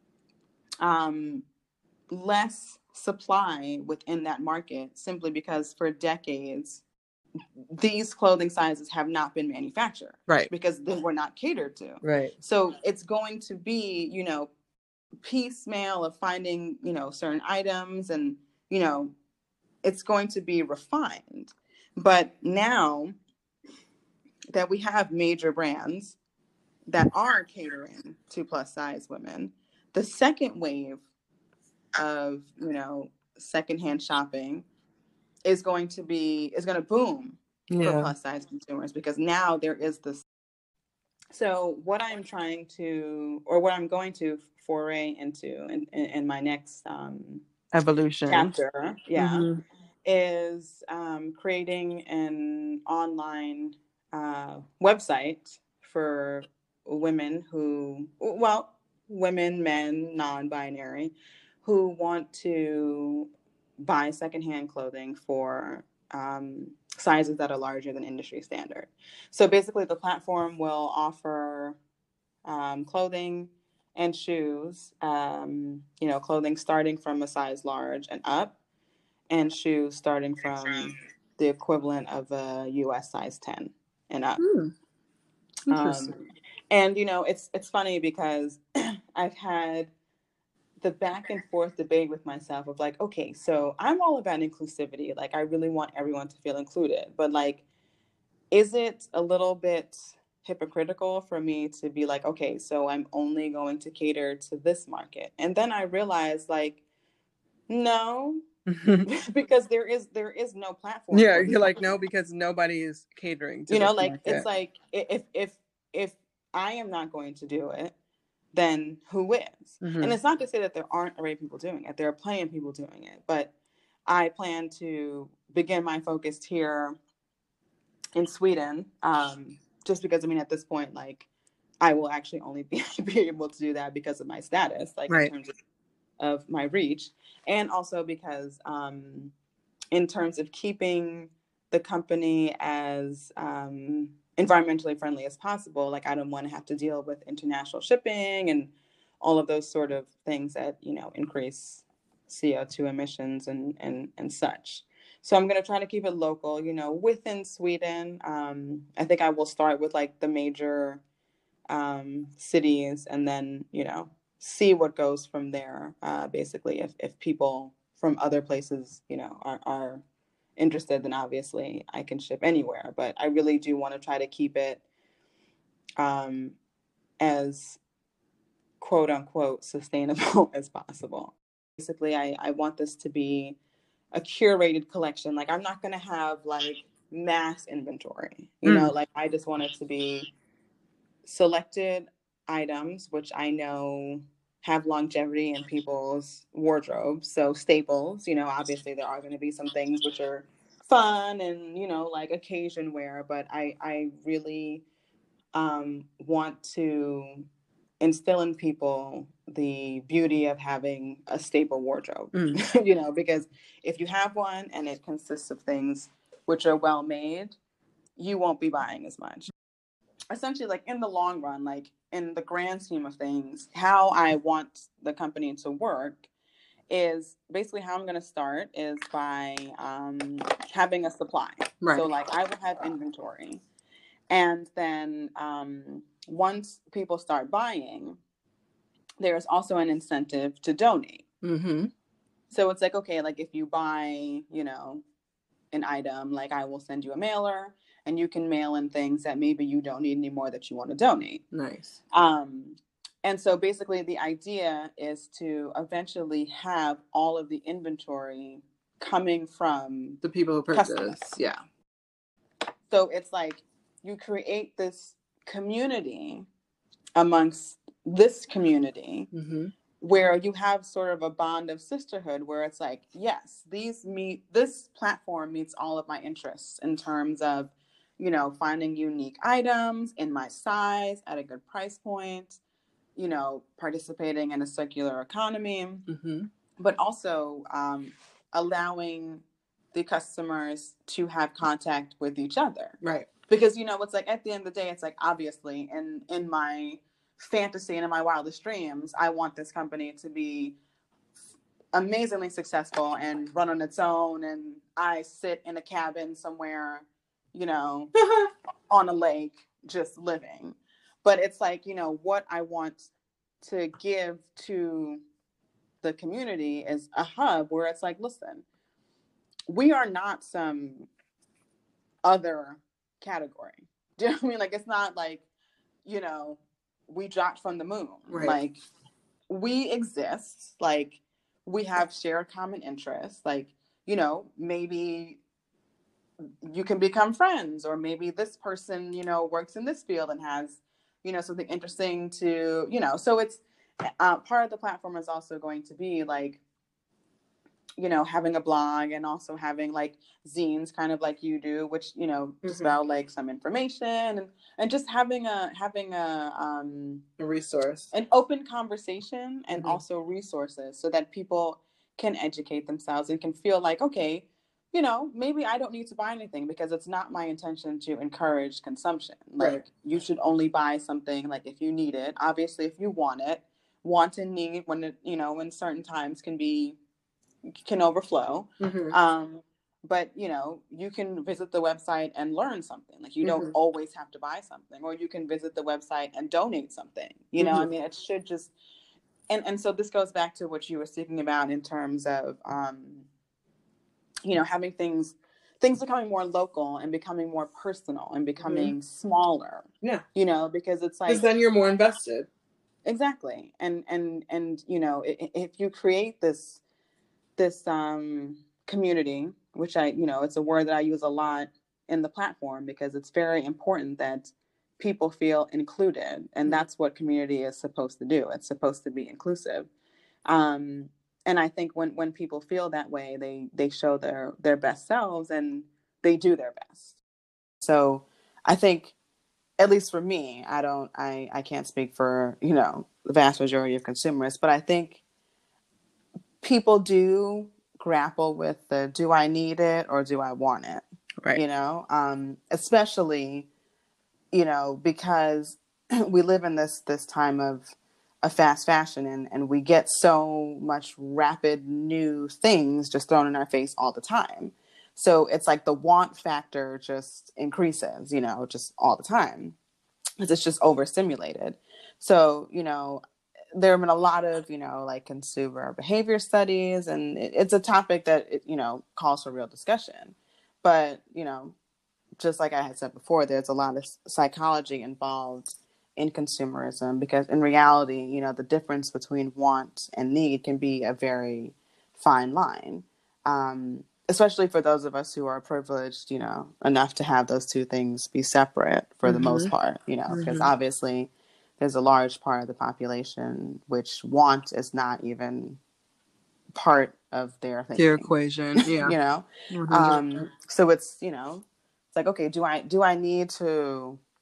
um, less supply within that market simply because for decades, these clothing sizes have not been manufactured. Right. Because they were not catered to. Right. So it's going to be, you know, piecemeal of finding, you know, certain items and, you know, it's going to be refined. But now that we have major brands that are catering to plus size women, the second wave of, you know, secondhand shopping is going to be, is going to boom yeah. for plus size consumers because now there is this. So what I'm trying to, or what I'm going to foray into in, in, in my next um, evolution chapter, yeah, mm-hmm. is um, creating an online uh, website for women who, well, women, men, non-binary, who want to buy secondhand clothing for um, sizes that are larger than industry standard. So basically the platform will offer um, clothing and shoes, um, you know, clothing starting from a size large and up, and shoes starting from the equivalent of a U S size ten and up. Hmm. Interesting. Um, and, you know, it's it's funny because I've had the back and forth debate with myself of like, okay, so I'm all about inclusivity. Like, I really want everyone to feel included. But, like, is it a little bit hypocritical for me to be like, okay, so I'm only going to cater to this market? And then I realized, like, no, because there is there is no platform. Yeah, you're like, no, because nobody is catering to you know, this like market. It's like if if if I am not going to do it, then who is? Mm-hmm. And it's not to say that there aren't already people doing it. There are plenty of people doing it, but I plan to begin my focus here in Sweden, um, just because, I mean, at this point, like, I will actually only be, be able to do that because of my status, like, right. in terms of, of my reach, and also because um, in terms of keeping the company as um, environmentally friendly as possible, like, I don't want to have to deal with international shipping and all of those sort of things that, you know, increase C O two emissions and, and, and such. So I'm going to try to keep it local, you know, within Sweden. Um, I think I will start with like the major um, cities and then, you know, see what goes from there. Uh, basically, if, if people from other places, you know, are, are interested, then obviously I can ship anywhere. But I really do want to try to keep it um, as quote unquote sustainable as possible. Basically, I, I want this to be a curated collection. Like, I'm not going to have like mass inventory, you mm. know, like I just want it to be selected items, which I know have longevity in people's wardrobes. So staples, you know, obviously there are going to be some things which are fun and, you know, like occasion wear, but I, I really um, want to instill in people the beauty of having a stable wardrobe, mm. you know, because if you have one and it consists of things which are well made, you won't be buying as much. Essentially, like in the long run, like in the grand scheme of things, how I want the company to work is basically how I'm going to start is by um, having a supply. Right. So like I will have inventory. And then um, once people start buying, there's also an incentive to donate. Mm-hmm. So it's like, okay, like if you buy, you know, an item, like I will send you a mailer and you can mail in things that maybe you don't need anymore that you want to donate. Nice. Um, and so basically the idea is to eventually have all of the inventory coming from the people who purchase. Customers. Yeah. So it's like you create this community amongst this community mm-hmm. where you have sort of a bond of sisterhood where it's like, yes, these meet, this platform meets all of my interests in terms of, you know, finding unique items in my size at a good price point, you know, participating in a circular economy, mm-hmm. but also um, allowing the customers to have contact with each other. Right. Because, you know, it's like at the end of the day, it's like, obviously in, in my fantasy and in my wildest dreams, I want this company to be amazingly successful and run on its own. And I sit in a cabin somewhere, you know, on a lake, just living. But it's like, you know, what I want to give to the community is a hub where it's like, listen, we are not some other category. Do you know what I mean? Like, it's not like, you know, we dropped from the moon. Right. Like, we exist. Like, we have shared common interests. Like, you know, maybe you can become friends, or maybe this person, you know, works in this field and has, you know, something interesting to, you know, so it's uh, part of the platform is also going to be like, you know, having a blog and also having like zines kind of like you do, which, you know, mm-hmm. just about like some information and, and just having a, having a, um, a resource, an open conversation and mm-hmm. also resources so that people can educate themselves and can feel like, okay, you know, maybe I don't need to buy anything because it's not my intention to encourage consumption. Like right. you should only buy something like if you need it. Obviously, if you want it, want and need when it, you know, when certain times can be, can overflow. Mm-hmm. Um, but, you know, you can visit the website and learn something. Like you mm-hmm. don't always have to buy something, or you can visit the website and donate something. You know, mm-hmm. I mean, it should just, and, and so this goes back to what you were speaking about in terms of, um, you know, having things, things becoming more local and becoming more personal and becoming mm-hmm. smaller. Yeah. You know, because it's like, because then you're more invested. Exactly. And, and, and, you know, if, if you create this, this, um, community, which I, you know, it's a word that I use a lot in the platform because it's very important that people feel included. And mm-hmm. that's what community is supposed to do. It's supposed to be inclusive. Um, And I think when, when people feel that way, they, they show their, their best selves and they do their best. So I think, at least for me, I don't, I, I can't speak for, you know, the vast majority of consumers, but I think people do grapple with the, do I need it or do I want it? Right. You know, um, especially, you know, because we live in this, this time of, of fast fashion and, and we get so much rapid new things just thrown in our face all the time. So it's like the want factor just increases, you know, just all the time because it's just overstimulated. So, you know, there have been a lot of, you know, like consumer behavior studies, and it, it's a topic that, it, you know, calls for real discussion. But, you know, just like I had said before, there's a lot of psychology involved in consumerism, because in reality, you know, the difference between want and need can be a very fine line, um, especially for those of us who are privileged, you know, enough to have those two things be separate for mm-hmm. the most part, you know, because mm-hmm. obviously there's a large part of the population which want is not even part of their thinking. Their equation, yeah. You know, um, so it's, you know, it's like, okay, do I do I need to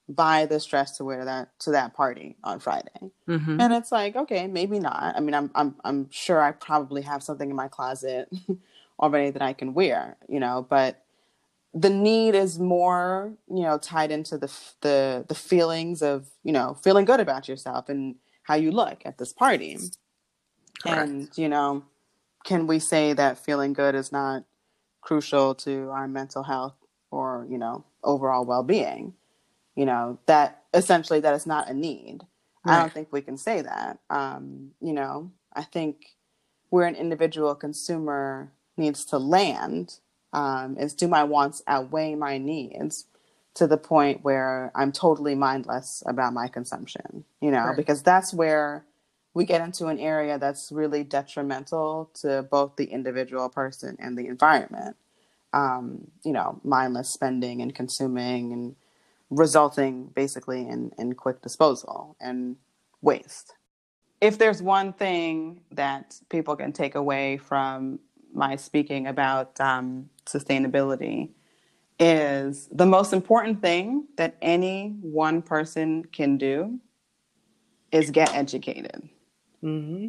buy this dress to wear that to that party on Friday. Mm-hmm. And it's like, okay, maybe not. I mean, I'm I'm I'm sure I probably have something in my closet already that I can wear, you know, but the need is more, you know, tied into the the the feelings of, you know, feeling good about yourself and how you look at this party. Correct. And, you know, can we say that feeling good is not crucial to our mental health or, you know, overall well-being? You know, that essentially that is not a need. Right. I don't think we can say that. Um, you know, I think where an individual consumer needs to land um, is, do my wants outweigh my needs to the point where I'm totally mindless about my consumption, you know, right. because that's where we get into an area that's really detrimental to both the individual person and the environment. Um, you know, mindless spending and consuming and resulting basically in, in quick disposal and waste. If there's one thing that people can take away from my speaking about um, sustainability, is the most important thing that any one person can do is get educated. Mm-hmm.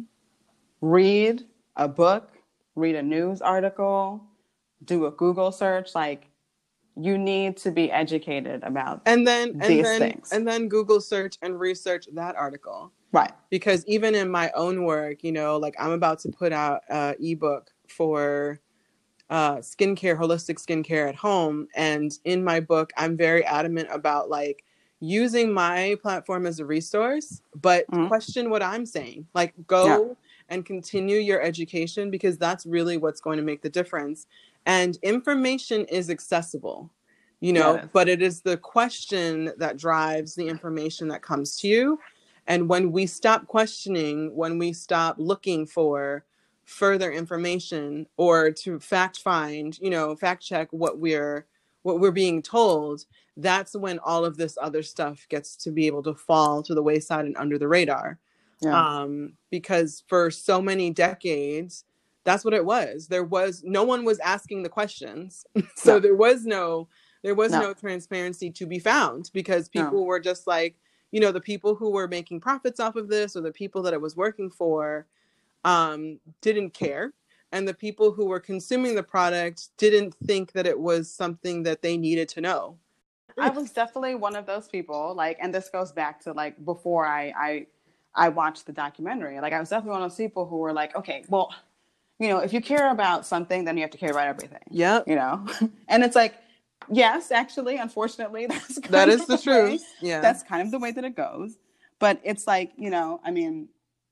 Read a book, read a news article, do a Google search, like, you need to be educated about and then and these then things. And then Google search and research that article. Right. Because even in my own work, you know, like I'm about to put out an ebook for uh, skincare, holistic skincare at home. And in my book, I'm very adamant about like using my platform as a resource, but mm-hmm. question what I'm saying. Like go yeah. and continue your education, because that's really what's going to make the difference. And information is accessible, you know, yeah, it but it is the question that drives the information that comes to you. And when we stop questioning, when we stop looking for further information or to fact find, you know, fact check what we're what we're being told, that's when all of this other stuff gets to be able to fall to the wayside and under the radar. Yeah. Um, because for so many decades, that's what it was. There was no one was asking the questions. so no. there was no there was no. no transparency to be found, because people no. were just like, you know, the people who were making profits off of this, or the people that it was working for, um, didn't care. And the people who were consuming the product didn't think that it was something that they needed to know. I was definitely one of those people, like, and this goes back to like before I, I, I watched the documentary. Like, I was definitely one of those people who were like, okay, well, you know, if you care about something, then you have to care about everything. Yeah. You know, and it's like, yes, actually, unfortunately, that's kind that is of the, the truth. Way, yeah. That's kind of the way that it goes. But it's like, you know, I mean,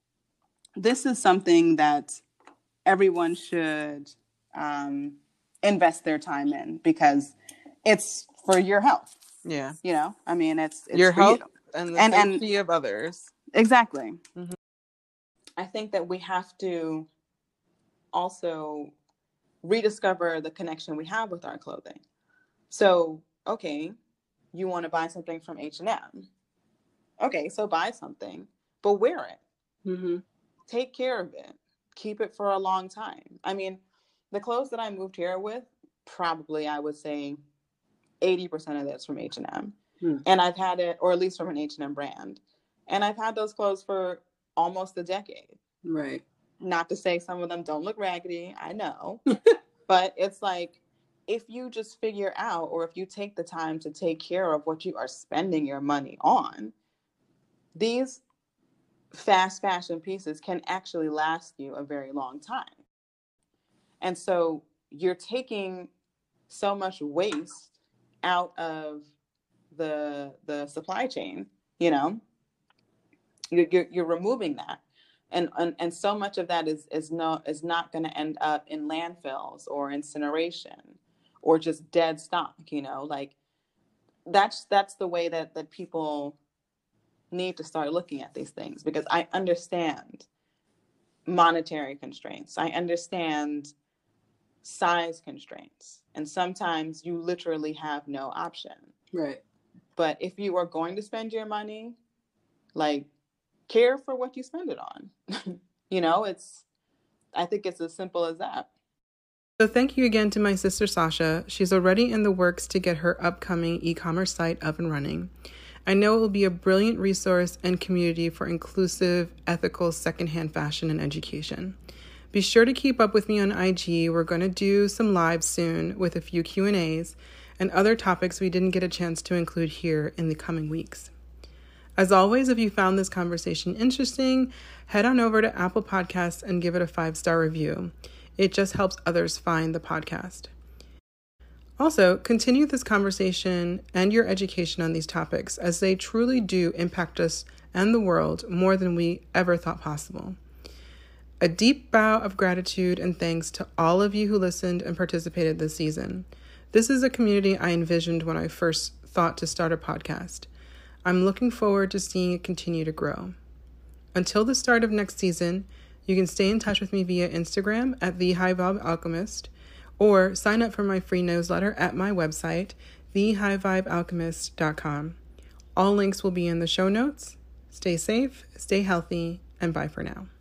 this is something that everyone should um, invest their time in, because it's for your health. Yeah. You know, I mean, it's, it's your for health you. and the and, safety and, of others. Exactly. Mm-hmm. I think that we have to also rediscover the connection we have with our clothing. So, okay, you want to buy something from H and M. Okay, so buy something, but wear it. Mm-hmm. Take care of it. Keep it for a long time. I mean, the clothes that I moved here with, probably I would say eighty percent of that's from H and M. Hmm. And I've had it, or at least from an H and M brand. And I've had those clothes for almost a decade. Right. Not to say some of them don't look raggedy, I know. But it's like, if you just figure out, or if you take the time to take care of what you are spending your money on, these fast fashion pieces can actually last you a very long time. And so you're taking so much waste out of the the supply chain, you know, you're, you're, you're removing that. And, and and so much of that is is no is not going to end up in landfills or incineration or just dead stock, you know, like that's that's the way that, that people need to start looking at these things, because I understand monetary constraints. I understand size constraints. And sometimes you literally have no option. Right. But if you are going to spend your money, like, care for what you spend it on. You know, it's, I think it's as simple as that. So thank you again to my sister, Sasha. She's already in the works to get her upcoming e-commerce site up and running. I know it will be a brilliant resource and community for inclusive, ethical, secondhand fashion and education. Be sure to keep up with me on I G. We're going to do some lives soon with a few Q and A's and other topics we didn't get a chance to include here in the coming weeks. As always, if you found this conversation interesting, head on over to Apple Podcasts and give it a five-star review. It just helps others find the podcast. Also, continue this conversation and your education on these topics, as they truly do impact us and the world more than we ever thought possible. A deep bow of gratitude and thanks to all of you who listened and participated this season. This is a community I envisioned when I first thought to start a podcast. I'm looking forward to seeing it continue to grow. Until the start of next season, you can stay in touch with me via Instagram at The High Vibe Alchemist, or sign up for my free newsletter at my website, the high vibe alchemist dot com. All links will be in the show notes. Stay safe, stay healthy, and bye for now.